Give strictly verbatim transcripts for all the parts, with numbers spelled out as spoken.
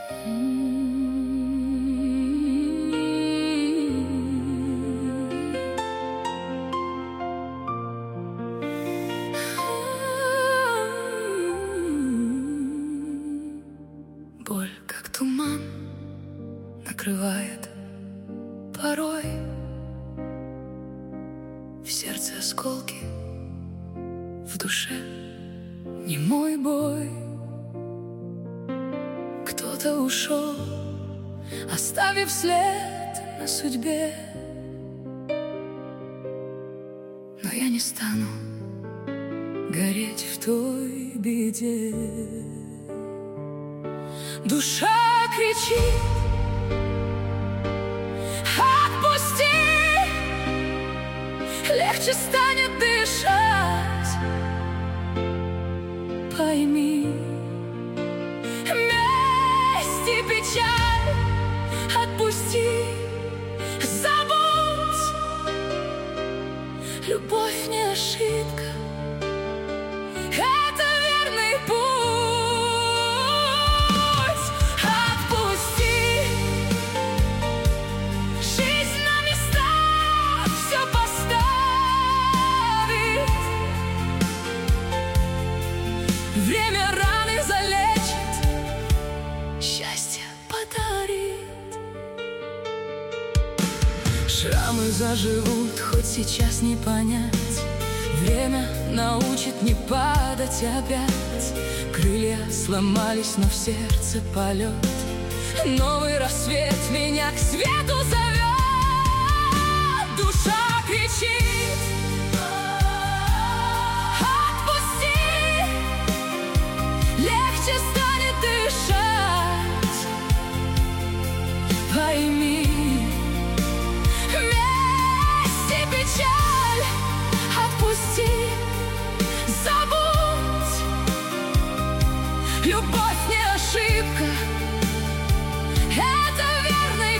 Боль, как туман, накрывает порой. В сердце осколки, в душе немой бой. Кто-то ушел, оставив след на судьбе. Но я не стану гореть в той беде. Душа кричит: отпусти, легче станет дышать. Пойми, месть и печаль отпусти, забудь. Любовь не ошибка, это верный путь. Отпусти, жизнь на места все поставит. Время раны залечит, счастье подарит. Шрамы заживут, хоть сейчас не понять. Время научит не падать опять. Крылья сломались, но в сердце полет. Новый рассвет меня к свету зовет. Душа кричит: отпусти, легче станет дышать. Пойми, месть и печаль отпусти, забудь. Любовь не ошибка, это верный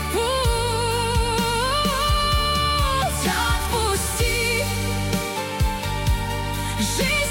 путь. Отпусти, жизнь